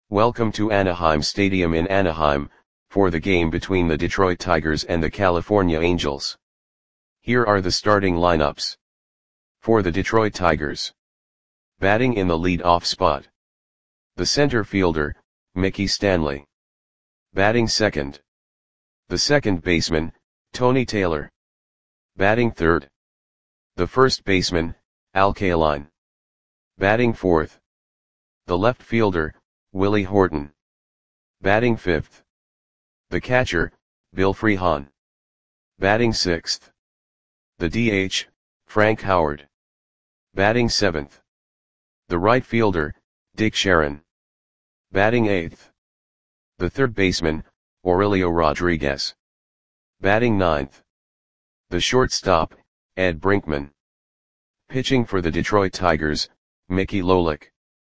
Welcome to Anaheim Stadium in Anaheim, for the game between the Detroit Tigers and the California Angels. Here are the starting lineups. For the Detroit Tigers. Batting in the lead-off spot. The center fielder, Mickey Stanley. Batting second. The second baseman, Tony Taylor. Batting third. The first baseman, Al Kaline. Batting fourth. The left fielder, Willie Horton. Batting fifth. The catcher, Bill Freehan. Batting sixth. The DH, Frank Howard. Batting seventh. The right fielder, Dick Sharon. Batting eighth. The third baseman, Aurelio Rodriguez. Batting ninth. The shortstop, Ed Brinkman. Pitching for the Detroit Tigers, Mickey Lolich.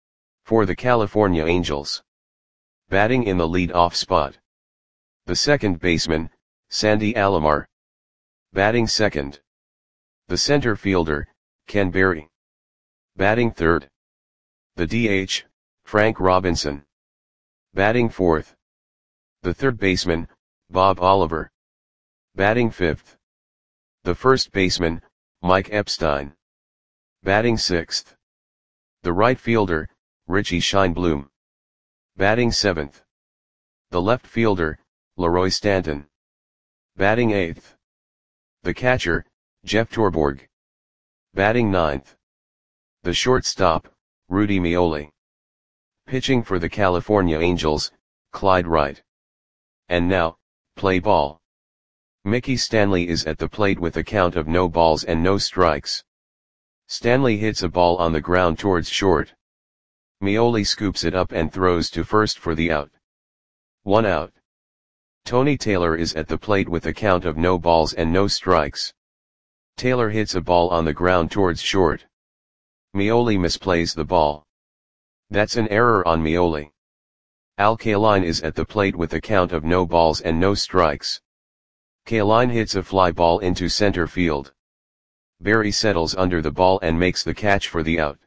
For the California Angels. Batting in the lead-off spot. The second baseman, Sandy Alomar. Batting second. The center fielder, Ken Berry. Batting third. The DH, Frank Robinson. Batting fourth. The third baseman, Bob Oliver. Batting fifth. The first baseman, Mike Epstein. Batting sixth. The right fielder, Richie Scheinblum. Batting seventh. The left fielder, Leroy Stanton. Batting eighth. The catcher, Jeff Torborg. Batting ninth. The shortstop, Rudy Meoli. Pitching for the California Angels, Clyde Wright. And now, play ball. Mickey Stanley is at the plate with a count of no balls and no strikes. Stanley hits a ball on the ground towards short. Meoli scoops it up and throws to first for the out. 1 out. Tony Taylor is at the plate with a count of no balls and no strikes. Taylor hits a ball on the ground towards short. Meoli misplays the ball. That's an error on Meoli. Al Kaline is at the plate with a count of no balls and no strikes. Kaline hits a fly ball into center field. Berry settles under the ball and makes the catch for the out.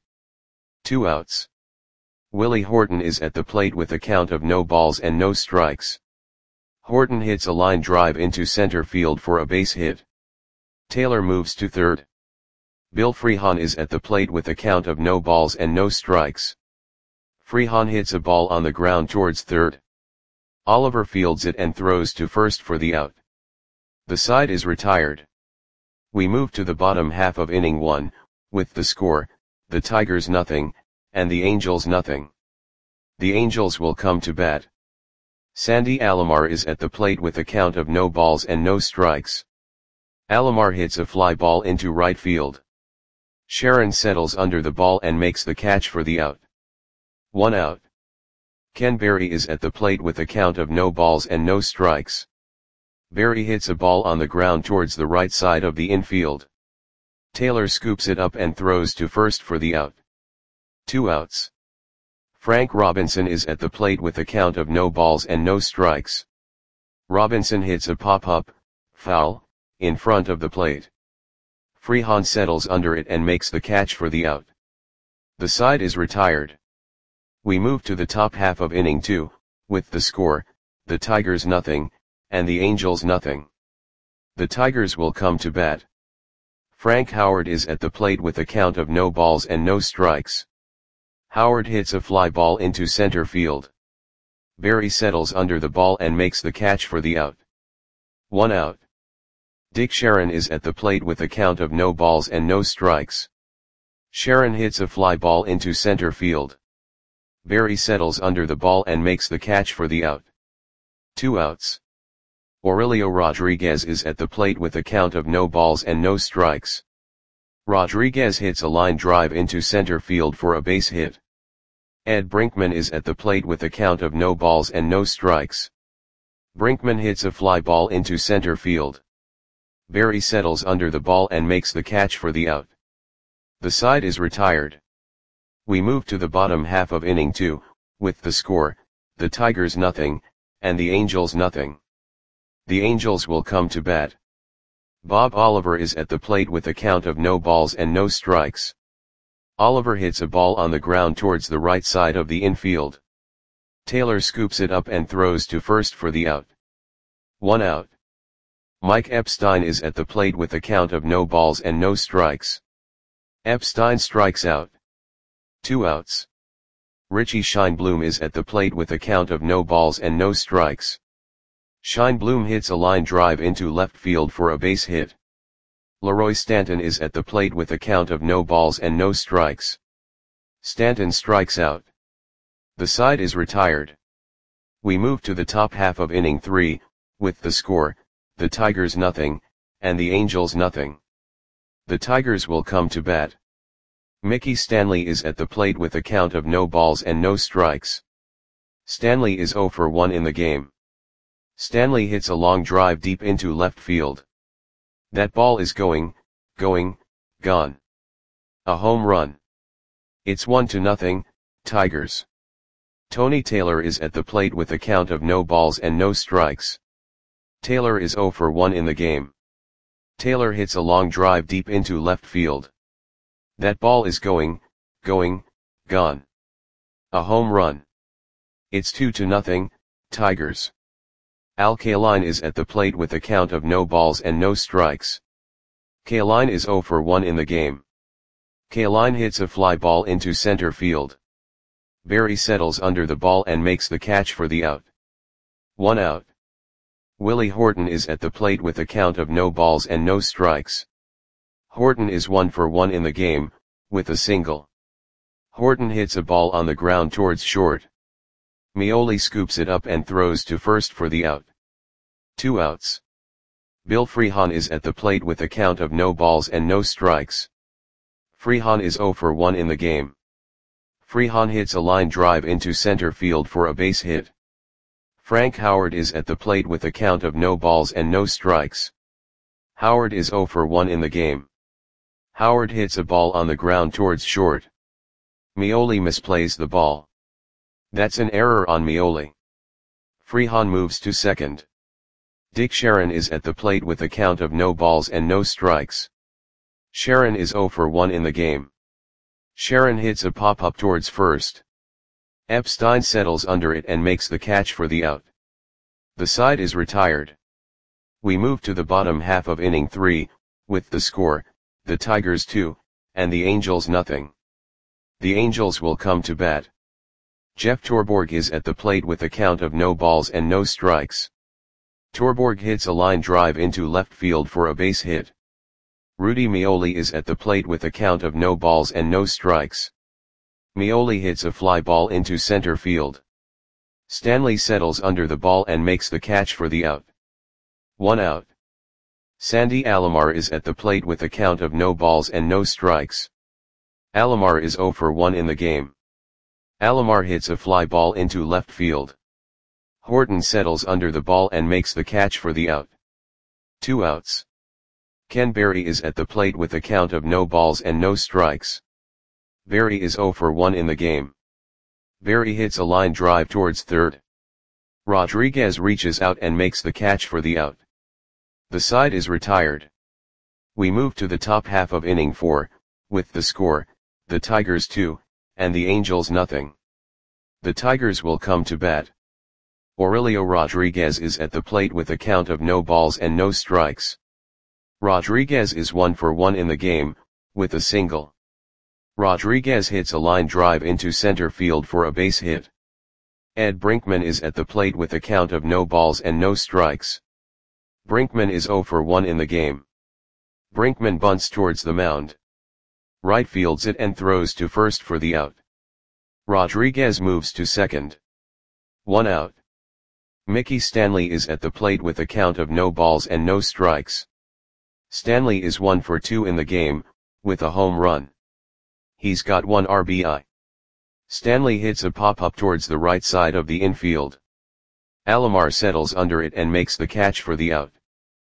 2 outs. Willie Horton is at the plate with a count of no balls and no strikes. Horton hits a line drive into center field for a base hit. Taylor moves to third. Bill Freehan is at the plate with a count of no balls and no strikes. Freehan hits a ball on the ground towards third. Oliver fields it and throws to first for the out. The side is retired. We move to the bottom half of inning 1, with the score, the Tigers nothing, and the Angels nothing. The Angels will come to bat. Sandy Alomar is at the plate with a count of no balls and no strikes. Alomar hits a fly ball into right field. Sharon settles under the ball and makes the catch for the out. 1 out. Ken Berry is at the plate with a count of no balls and no strikes. Berry hits a ball on the ground towards the right side of the infield. Taylor scoops it up and throws to first for the out. 2 outs. Frank Robinson is at the plate with a count of no balls and no strikes. Robinson hits a pop-up, foul, in front of the plate. Freehan settles under it and makes the catch for the out. The side is retired. We move to the top half of inning 2, with the score, the Tigers nothing, and the Angels nothing. The Tigers will come to bat. Frank Howard is at the plate with a count of no balls and no strikes. Howard hits a fly ball into center field. Berry settles under the ball and makes the catch for the out. 1 out. Dick Sharon is at the plate with a count of no balls and no strikes. Sharon hits a fly ball into center field. Berry settles under the ball and makes the catch for the out. 2 outs. Aurelio Rodriguez is at the plate with a count of no balls and no strikes. Rodriguez hits a line drive into center field for a base hit. Ed Brinkman is at the plate with a count of no balls and no strikes. Brinkman hits a fly ball into center field. Berry settles under the ball and makes the catch for the out. The side is retired. We move to the bottom half of inning 2, with the score, the Tigers nothing, and the Angels nothing. The Angels will come to bat. Bob Oliver is at the plate with a count of no balls and no strikes. Oliver hits a ball on the ground towards the right side of the infield. Taylor scoops it up and throws to first for the out. 1 out. Mike Epstein is at the plate with a count of no balls and no strikes. Epstein strikes out. 2 outs. Richie Scheinblum is at the plate with a count of no balls and no strikes. Scheinblum hits a line drive into left field for a base hit. Leroy Stanton is at the plate with a count of no balls and no strikes. Stanton strikes out. The side is retired. We move to the top half of inning 3, with the score, the Tigers nothing, and the Angels nothing. The Tigers will come to bat. Mickey Stanley is at the plate with a count of no balls and no strikes. Stanley is 0 for 1 in the game. Stanley hits a long drive deep into left field. That ball is going, gone. A home run. It's 1-0, Tigers. Tony Taylor is at the plate with a count of no balls and no strikes. Taylor is 0 for 1 in the game. Taylor hits a long drive deep into left field. That ball is going, gone. A home run. It's 2-0, Tigers. Al Kaline is at the plate with a count of no balls and no strikes. Kaline is 0 for 1 in the game. Kaline hits a fly ball into center field. Barry settles under the ball and makes the catch for the out. 1 out. Willie Horton is at the plate with a count of no balls and no strikes. Horton is 1 for 1 in the game, with a single. Horton hits a ball on the ground towards short. Meoli scoops it up and throws to first for the out. 2 outs. Bill Freehan is at the plate with a count of no balls and no strikes. Freehan is 0 for 1 in the game. Freehan hits a line drive into center field for a base hit. Frank Howard is at the plate with a count of no balls and no strikes. Howard is 0 for 1 in the game. Howard hits a ball on the ground towards short. Meoli misplays the ball. That's an error on Meoli. Freehan moves to second. Dick Sharon is at the plate with a count of no balls and no strikes. Sharon is 0 for 1 in the game. Sharon hits a pop-up towards first. Epstein settles under it and makes the catch for the out. The side is retired. We move to the bottom half of inning 3, with the score, the Tigers 2, and the Angels nothing. The Angels will come to bat. Jeff Torborg is at the plate with a count of no balls and no strikes. Torborg hits a line drive into left field for a base hit. Rudy Meoli is at the plate with a count of no balls and no strikes. Meoli hits a fly ball into center field. Stanley settles under the ball and makes the catch for the out. 1 out. Sandy Alomar is at the plate with a count of no balls and no strikes. Alomar is 0 for 1 in the game. Alomar hits a fly ball into left field. Horton settles under the ball and makes the catch for the out. 2 outs. Ken Berry is at the plate with a count of no balls and no strikes. Berry is 0 for 1 in the game. Berry hits a line drive towards third. Rodriguez reaches out and makes the catch for the out. The side is retired. We move to the top half of inning 4, with the score, the Tigers 2, and the Angels nothing. The Tigers will come to bat. Aurelio Rodriguez is at the plate with a count of no balls and no strikes. Rodriguez is 1 for 1 in the game, with a single. Rodriguez hits a line drive into center field for a base hit. Ed Brinkman is at the plate with a count of no balls and no strikes. Brinkman is 0 for 1 in the game. Brinkman bunts towards the mound. Right fields it and throws to first for the out. Rodriguez moves to second. 1 out. Mickey Stanley is at the plate with a count of no balls and no strikes. Stanley is 1 for 2 in the game, with a home run. He's got 1 RBI. Stanley hits a pop-up towards the right side of the infield. Alomar settles under it and makes the catch for the out.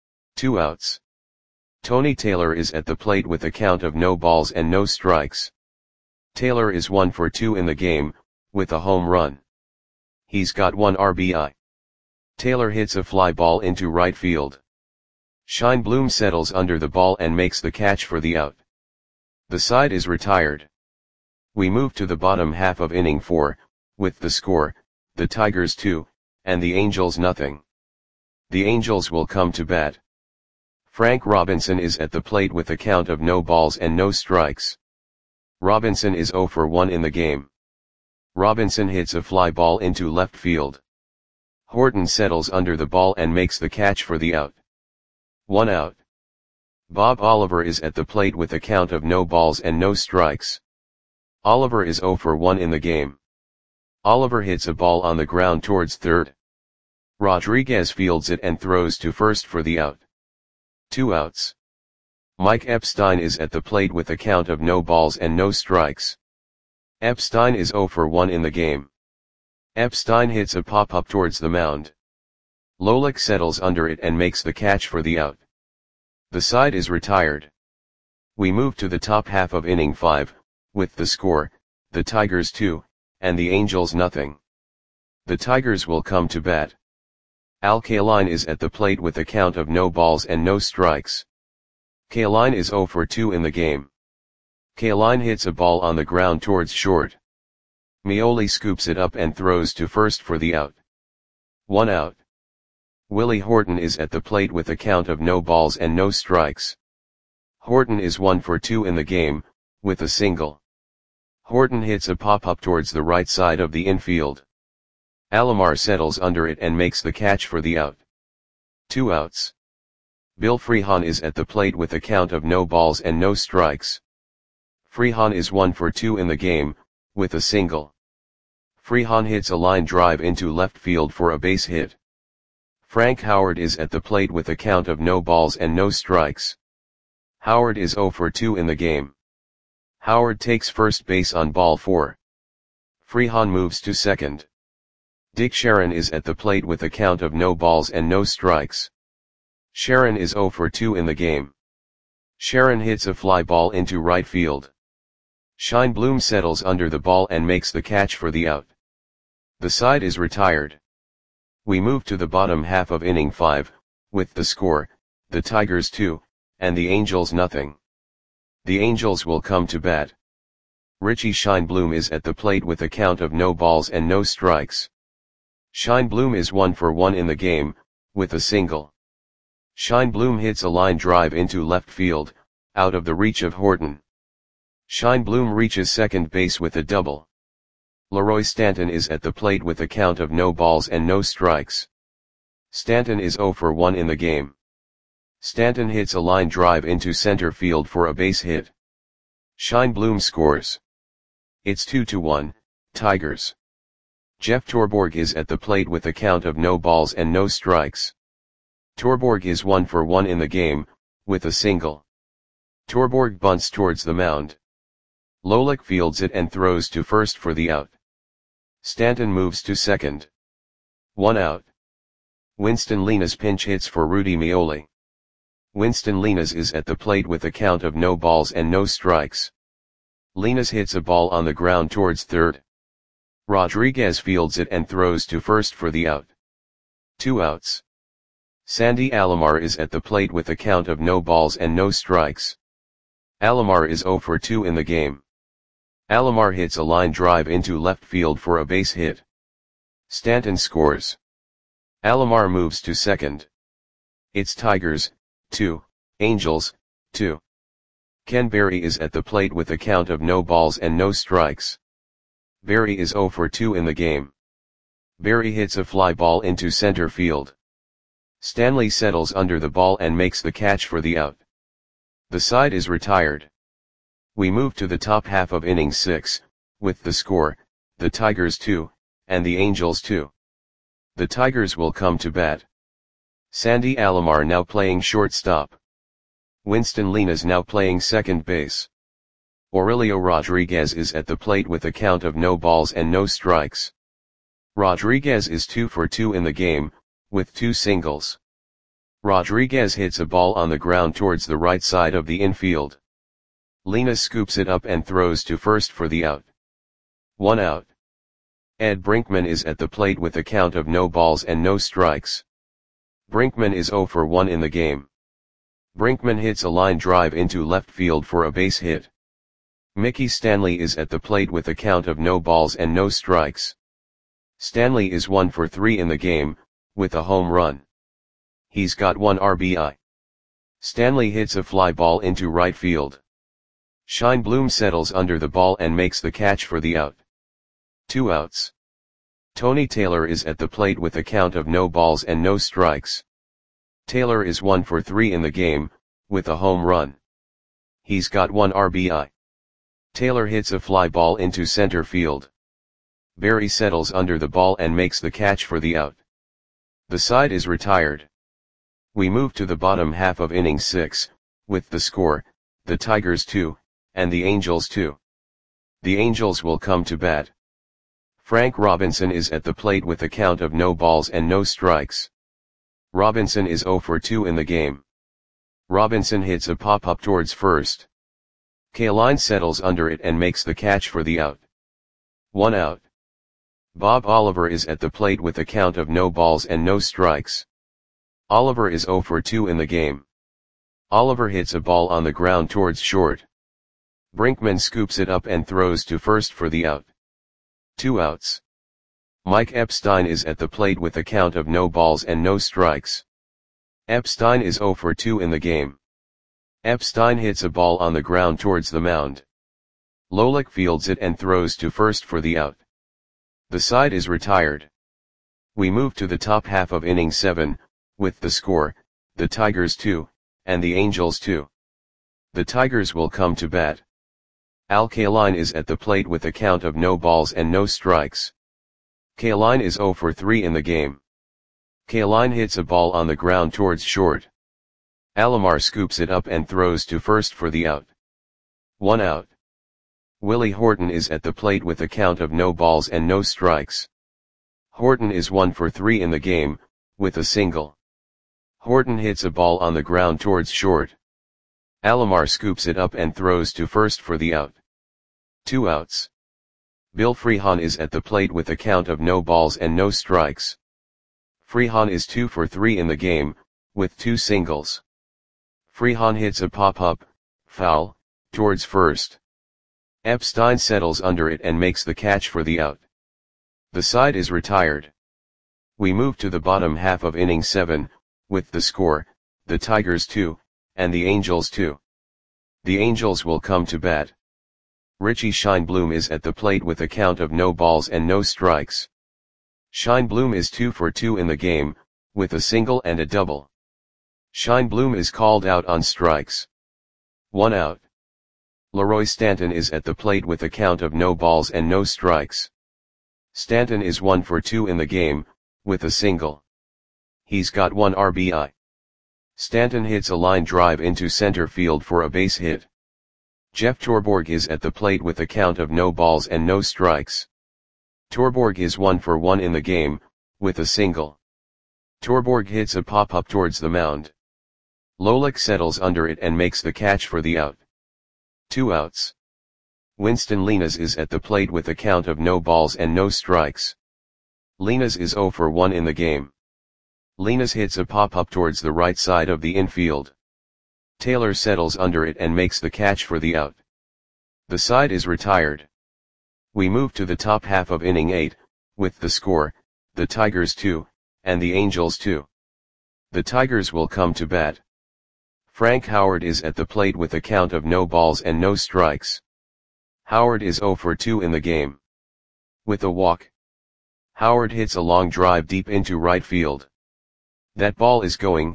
2 outs. Tony Taylor is at the plate with a count of no balls and no strikes. Taylor is 1 for 2 in the game, with a home run. He's got 1 RBI. Taylor hits a fly ball into right field. Scheinblum settles under the ball and makes the catch for the out. The side is retired. We move to the bottom half of inning 4, with the score, the Tigers 2, and the Angels nothing. The Angels will come to bat. Frank Robinson is at the plate with a count of no balls and no strikes. Robinson is 0 for 1 in the game. Robinson hits a fly ball into left field. Horton settles under the ball and makes the catch for the out. 1 out. Bob Oliver is at the plate with a count of no balls and no strikes. Oliver is 0 for 1 in the game. Oliver hits a ball on the ground towards third. Rodriguez fields it and throws to first for the out. 2 outs. Mike Epstein is at the plate with a count of no balls and no strikes. Epstein is 0 for 1 in the game. Epstein hits a pop-up towards the mound. Lolik settles under it and makes the catch for the out. The side is retired. We move to the top half of inning 5, with the score, the Tigers 2, and the Angels nothing. The Tigers will come to bat. Al Kaline is at the plate with a count of no balls and no strikes. Kaline is 0 for 2 in the game. Kaline hits a ball on the ground towards short. Meoli scoops it up and throws to first for the out. 1 out. Willie Horton is at the plate with a count of no balls and no strikes. Horton is 1 for 2 in the game, with a single. Horton hits a pop-up towards the right side of the infield. Alomar settles under it and makes the catch for the out. 2 outs. Bill Freehan is at the plate with a count of no balls and no strikes. Freehan is 1 for 2 in the game, with a single. Freehan hits a line drive into left field for a base hit. Frank Howard is at the plate with a count of no balls and no strikes. Howard is 0 for 2 in the game. Howard takes first base on ball 4. Freehan moves to second. Dick Sharon is at the plate with a count of no balls and no strikes. Sharon is 0 for 2 in the game. Sharon hits a fly ball into right field. Scheinblum settles under the ball and makes the catch for the out. The side is retired. We move to the bottom half of inning 5, with the score, the Tigers 2, and the Angels nothing. The Angels will come to bat. Richie Scheinblum is at the plate with a count of no balls and no strikes. Scheinblum is 1 for 1 in the game, with a single. Scheinblum hits a line drive into left field, out of the reach of Horton. Scheinblum reaches second base with a double. Leroy Stanton is at the plate with a count of no balls and no strikes. Stanton is 0 for 1 in the game. Stanton hits a line drive into center field for a base hit. Scheinblum scores. It's 2-1, Tigers. Jeff Torborg is at the plate with a count of no balls and no strikes. Torborg is 1 for 1 in the game, with a single. Torborg bunts towards the mound. Lolik fields it and throws to first for the out. Stanton moves to second. 1 out. Winston Linas pinch hits for Rudy Meoli. Winston Linas is at the plate with a count of no balls and no strikes. Linas hits a ball on the ground towards third. Rodriguez fields it and throws to first for the out. 2 outs. Sandy Alomar is at the plate with a count of no balls and no strikes. Alomar is 0 for 2 in the game. Alomar hits a line drive into left field for a base hit. Stanton scores. Alomar moves to second. It's Tigers, 2, Angels, 2. Ken Berry is at the plate with a count of no balls and no strikes. Berry is 0 for 2 in the game. Berry hits a fly ball into center field. Stanley settles under the ball and makes the catch for the out. The side is retired. We move to the top half of inning 6, with the score, the Tigers 2, and the Angels 2. The Tigers will come to bat. Sandy Alomar now playing shortstop. Winston Linas now playing second base. Aurelio Rodriguez is at the plate with a count of no balls and no strikes. Rodriguez is 2 for 2 in the game, with 2 singles. Rodriguez hits a ball on the ground towards the right side of the infield. Linas scoops it up and throws to first for the out. 1 out. Ed Brinkman is at the plate with a count of no balls and no strikes. Brinkman is 0 for 1 in the game. Brinkman hits a line drive into left field for a base hit. Mickey Stanley is at the plate with a count of no balls and no strikes. Stanley is 1 for 3 in the game, with a home run. He's got 1 RBI. Stanley hits a fly ball into right field. Shine Bloom settles under the ball and makes the catch for the out. 2 outs. Tony Taylor is at the plate with a count of no balls and no strikes. Taylor is 1 for 3 in the game, with a home run. He's got 1 RBI. Taylor hits a fly ball into center field. Barry settles under the ball and makes the catch for the out. The side is retired. We move to the bottom half of inning 6, with the score, the Tigers 2, and the Angels 2. The Angels will come to bat. Frank Robinson is at the plate with a count of no balls and no strikes. Robinson is 0 for 2 in the game. Robinson hits a pop-up towards first. Kaline settles under it and makes the catch for the out. 1 out. Bob Oliver is at the plate with a count of no balls and no strikes. Oliver is 0 for 2 in the game. Oliver hits a ball on the ground towards short. Brinkman scoops it up and throws to first for the out. 2 outs. Mike Epstein is at the plate with a count of no balls and no strikes. Epstein is 0 for 2 in the game. Epstein hits a ball on the ground towards the mound. Lolick fields it and throws to first for the out. The side is retired. We move to the top half of inning 7, with the score, the Tigers 2, and the Angels 2. The Tigers will come to bat. Al Kaline is at the plate with a count of no balls and no strikes. Kaline is 0 for 3 in the game. Kaline hits a ball on the ground towards short. Alomar scoops it up and throws to first for the out. 1 out. Willie Horton is at the plate with a count of no balls and no strikes. Horton is 1 for 3 in the game, with a single. Horton hits a ball on the ground towards short. Alomar scoops it up and throws to first for the out. 2 outs. Bill Freehan is at the plate with a count of no balls and no strikes. Freehan is 2 for 3 in the game, with 2 singles. Freehan hits a pop-up, foul, towards first. Epstein settles under it and makes the catch for the out. The side is retired. We move to the bottom half of inning 7, with the score, the Tigers 2, and the Angels 2. The Angels will come to bat. Richie Shine Bloom is at the plate with a count of no balls and no strikes. Shine Bloom is 2 for 2 in the game, with a single and a double. Shine Bloom is called out on strikes. 1 out. Leroy Stanton is at the plate with a count of no balls and no strikes. Stanton is 1 for 2 in the game, with a single. He's got 1 RBI. Stanton hits a line drive into center field for a base hit. Jeff Torborg is at the plate with a count of no balls and no strikes. Torborg is 1 for 1 in the game, with a single. Torborg hits a pop-up towards the mound. Lolick settles under it and makes the catch for the out. 2 outs. Winston Linas is at the plate with a count of no balls and no strikes. Linas is 0 for 1 in the game. Linas hits a pop-up towards the right side of the infield. Taylor settles under it and makes the catch for the out. The side is retired. We move to the top half of inning 8, with the score, the Tigers 2, and the Angels 2. The Tigers will come to bat. Frank Howard is at the plate with a count of no balls and no strikes. Howard is 0 for 2 in the game. With a walk. Howard hits a long drive deep into right field. That ball is going,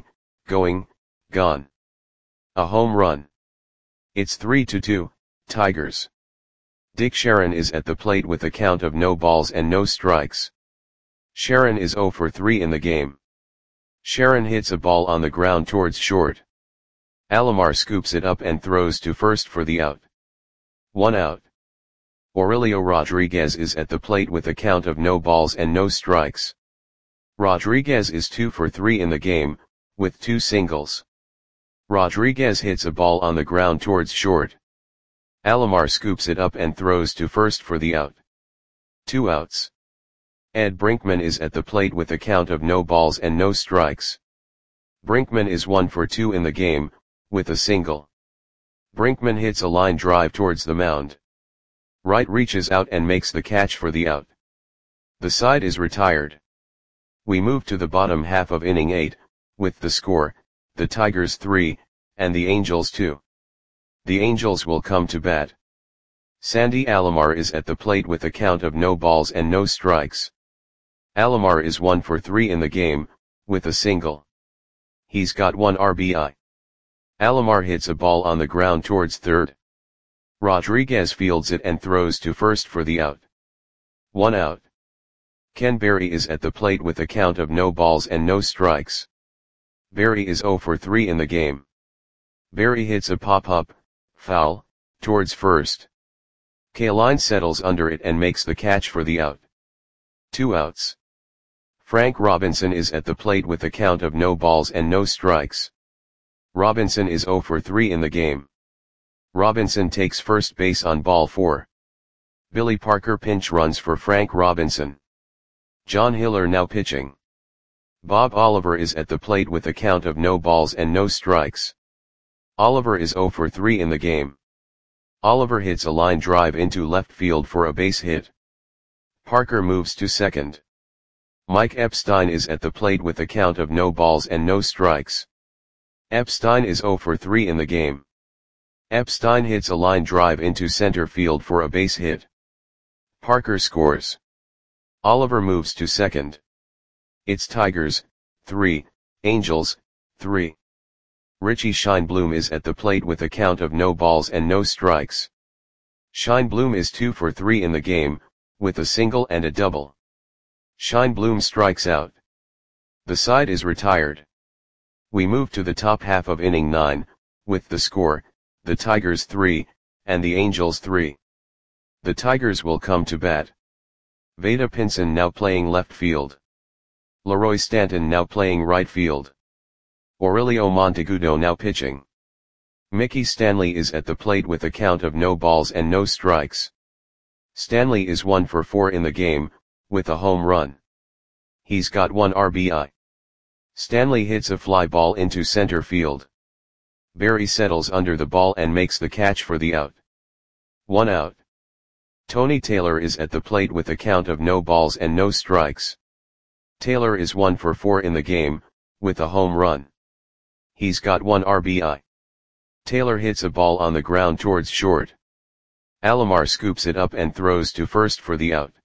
gone. A home run. It's 3-2, Tigers. Dick Sharon is at the plate with a count of no balls and no strikes. Sharon is 0 for 3 in the game. Sharon hits a ball on the ground towards short. Alomar scoops it up and throws to first for the out. 1 out. Aurelio Rodriguez is at the plate with a count of no balls and no strikes. Rodriguez is 2 for 3 in the game, with 2 singles. Rodriguez hits a ball on the ground towards short. Alomar scoops it up and throws to first for the out. 2 outs. Ed Brinkman is at the plate with a count of no balls and no strikes. Brinkman is 1 for 2 in the game, with a single. Brinkman hits a line drive towards the mound. Wright reaches out and makes the catch for the out. The side is retired. We move to the bottom half of inning 8, with the score, the Tigers 3, and the Angels 2. The Angels will come to bat. Sandy Alomar is at the plate with a count of no balls and no strikes. Alomar is 1 for 3 in the game, with a single. He's got 1 RBI. Alomar hits a ball on the ground towards third. Rodriguez fields it and throws to first for the out. 1 out. Ken Berry is at the plate with a count of no balls and no strikes. Berry is 0 for 3 in the game. Berry hits a pop-up, foul, towards first. Kaline settles under it and makes the catch for the out. 2 outs. Frank Robinson is at the plate with a count of no balls and no strikes. Robinson is 0 for 3 in the game. Robinson takes first base on ball 4. Billy Parker pinch runs for Frank Robinson. John Hiller now pitching. Bob Oliver is at the plate with a count of no balls and no strikes. Oliver is 0 for 3 in the game. Oliver hits a line drive into left field for a base hit. Parker moves to second. Mike Epstein is at the plate with a count of no balls and no strikes. Epstein is 0 for 3 in the game. Epstein hits a line drive into center field for a base hit. Parker scores. Oliver moves to second. It's Tigers, 3, Angels, 3. Richie Scheinblum is at the plate with a count of no balls and no strikes. Scheinblum is 2 for 3 in the game, with a single and a double. Scheinblum strikes out. The side is retired. We move to the top half of inning 9, with the score, the Tigers 3, and the Angels 3. The Tigers will come to bat. Vada Pinson now playing left field. Leroy Stanton now playing right field. Aurelio Monteagudo now pitching. Mickey Stanley is at the plate with a count of no balls and no strikes. Stanley is 1 for 4 in the game, with a home run. He's got 1 RBI. Stanley hits a fly ball into center field. Berry settles under the ball and makes the catch for the out. 1 out. Tony Taylor is at the plate with a count of no balls and no strikes. Taylor is 1 for 4 in the game, with a home run. He's got 1 RBI. Taylor hits a ball on the ground towards short. Alomar scoops it up and throws to first for the out.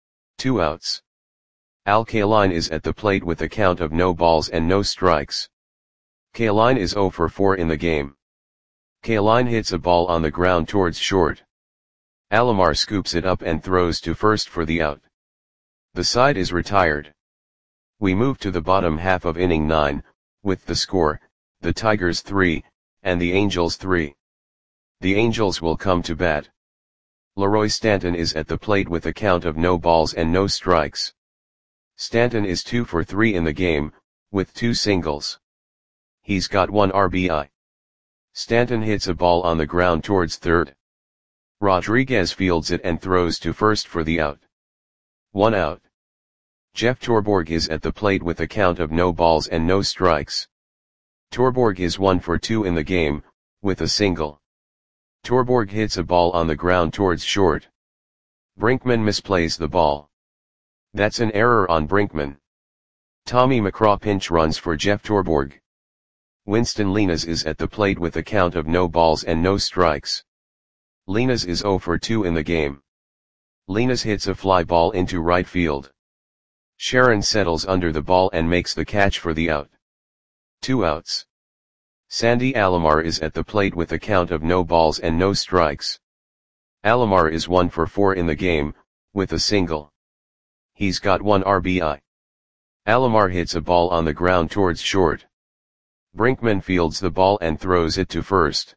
2 outs. Al Kaline is at the plate with a count of no balls and no strikes. Kaline is 0 for 4 in the game. Kaline hits a ball on the ground towards short. Alomar scoops it up and throws to first for the out. The side is retired. We move to the bottom half of inning 9, with the score, the Tigers 3, and the Angels 3. The Angels will come to bat. Leroy Stanton is at the plate with a count of no balls and no strikes. Stanton is 2 for 3 in the game, with 2 singles. He's got 1 RBI. Stanton hits a ball on the ground towards third. Rodriguez fields it and throws to first for the out. 1 out. Jeff Torborg is at the plate with a count of no balls and no strikes. Torborg is 1 for 2 in the game, with a single. Torborg hits a ball on the ground towards short. Brinkman misplays the ball. That's an error on Brinkman. Tommy McCraw pinch runs for Jeff Torborg. Winston Linares is at the plate with a count of no balls and no strikes. Linares is 0 for 2 in the game. Linares hits a fly ball into right field. Sharon settles under the ball and makes the catch for the out. 2 outs. Sandy Alomar is at the plate with a count of no balls and no strikes. Alomar is 1 for 4 in the game, with a single. He's got 1 RBI. Alomar hits a ball on the ground towards short. Brinkman fields the ball and throws it to first.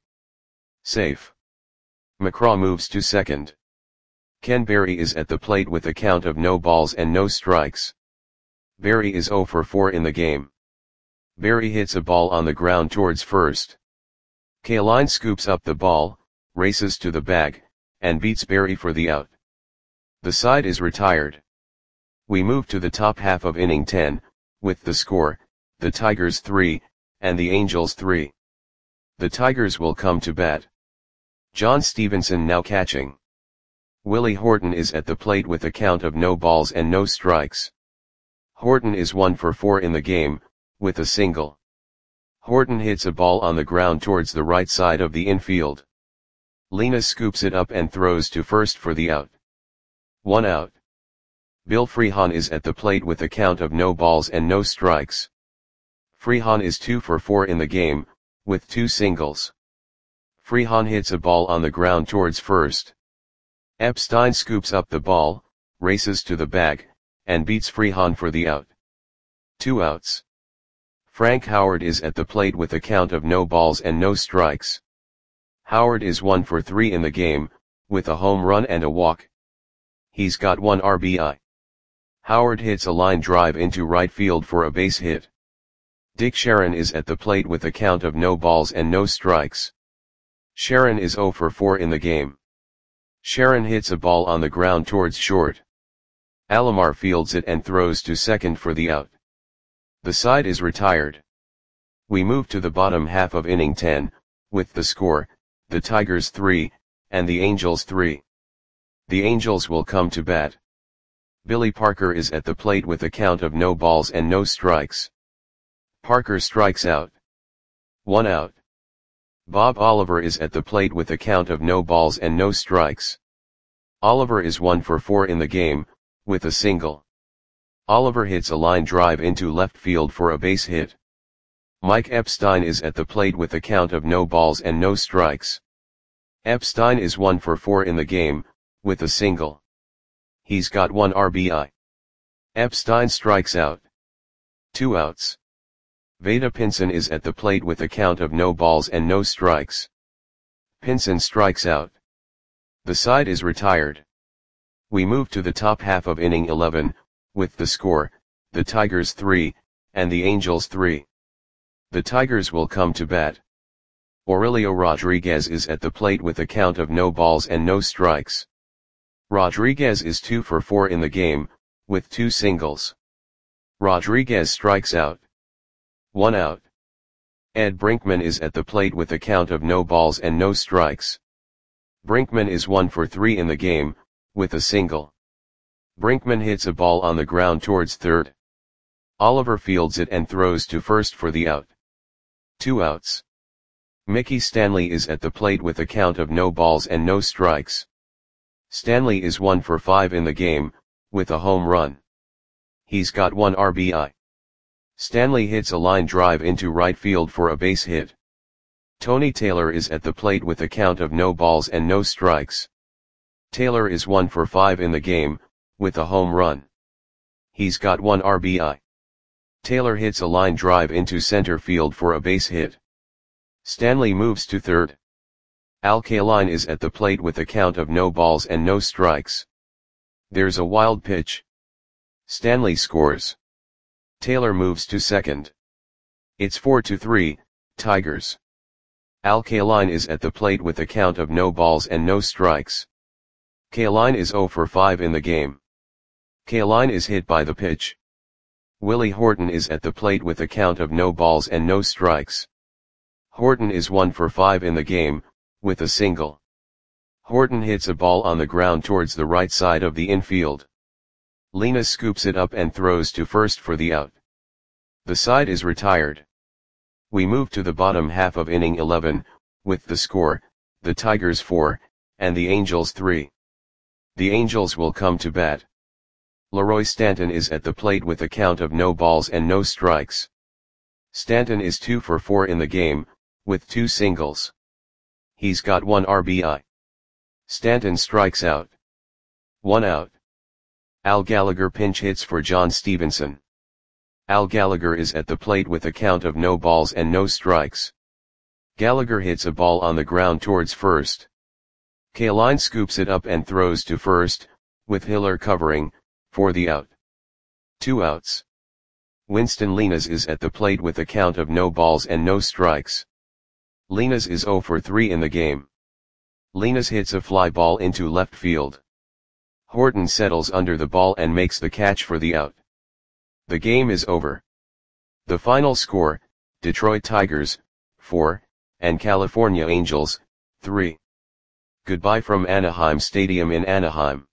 Safe. McCraw moves to second. Ken Berry is at the plate with a count of no balls and no strikes. Berry is 0 for 4 in the game. Berry hits a ball on the ground towards first. Kaline scoops up the ball, races to the bag, and beats Berry for the out. The side is retired. We move to the top half of inning 10, with the score, the Tigers 3, and the Angels 3. The Tigers will come to bat. John Stevenson now catching. Willie Horton is at the plate with a count of no balls and no strikes. Horton is 1 for 4 in the game, with a single. Horton hits a ball on the ground towards the right side of the infield. Lena scoops it up and throws to first for the out. 1 out. Bill Freehan is at the plate with a count of no balls and no strikes. Freehan is 2 for 4 in the game, with 2 singles. Freehan hits a ball on the ground towards first. Epstein scoops up the ball, races to the bag, and beats Freehan for the out. 2 outs. Frank Howard is at the plate with a count of no balls and no strikes. Howard is 1 for 3 in the game, with a home run and a walk. He's got 1 RBI. Howard hits a line drive into right field for a base hit. Dick Sharon is at the plate with a count of no balls and no strikes. Sharon is 0 for 4 in the game. Sharon hits a ball on the ground towards short. Alomar fields it and throws to second for the out. The side is retired. We move to the bottom half of inning 10, with the score, the Tigers 3, and the Angels 3. The Angels will come to bat. Billy Parker is at the plate with a count of no balls and no strikes. Parker strikes out. 1 out. Bob Oliver is at the plate with a count of no balls and no strikes. Oliver is 1 for 4 in the game, with a single. Oliver hits a line drive into left field for a base hit. Mike Epstein is at the plate with a count of no balls and no strikes. Epstein is 1 for 4 in the game, with a single. He's got 1 RBI. Epstein strikes out. 2 outs. Vada Pinson is at the plate with a count of no balls and no strikes. Pinson strikes out. The side is retired. We move to the top half of inning 11, with the score, the Tigers 3, and the Angels 3. The Tigers will come to bat. Aurelio Rodriguez is at the plate with a count of no balls and no strikes. Rodriguez is 2 for 4 in the game, with 2 singles. Rodriguez strikes out. 1 out. Ed Brinkman is at the plate with a count of no balls and no strikes. Brinkman is 1 for 3 in the game, with a single. Brinkman hits a ball on the ground towards third. Oliver fields it and throws to first for the out. 2 outs. Mickey Stanley is at the plate with a count of no balls and no strikes. Stanley is 1 for 5 in the game, with a home run. He's got 1 RBI. Stanley hits a line drive into right field for a base hit. Tony Taylor is at the plate with a count of no balls and no strikes. Taylor is 1 for 5 in the game, with a home run. He's got 1 RBI. Taylor hits a line drive into center field for a base hit. Stanley moves to third. Al Kaline is at the plate with a count of no balls and no strikes. There's a wild pitch. Stanley scores. Taylor moves to second. It's 4-3, Tigers. Al Kaline is at the plate with a count of no balls and no strikes. Kaline is 0 for 5 in the game. Kaline is hit by the pitch. Willie Horton is at the plate with a count of no balls and no strikes. Horton is 1 for 5 in the game, with a single. Horton hits a ball on the ground towards the right side of the infield. Lena scoops it up and throws to first for the out. The side is retired. We move to the bottom half of inning 11, with the score, the Tigers 4, and the Angels 3. The Angels will come to bat. Leroy Stanton is at the plate with a count of no balls and no strikes. Stanton is 2 for 4 in the game, with 2 singles. He's got 1 RBI. Stanton strikes out. 1 out. Al Gallagher pinch hits for John Stevenson. Al Gallagher is at the plate with a count of no balls and no strikes. Gallagher hits a ball on the ground towards first. Kaline scoops it up and throws to first, with Hiller covering, for the out. 2 outs. Winston Lenas is at the plate with a count of no balls and no strikes. Lenas is 0 for 3 in the game. Lenas hits a fly ball into left field. Horton settles under the ball and makes the catch for the out. The game is over. The final score, Detroit Tigers, 4, and California Angels, 3. Goodbye from Anaheim Stadium in Anaheim.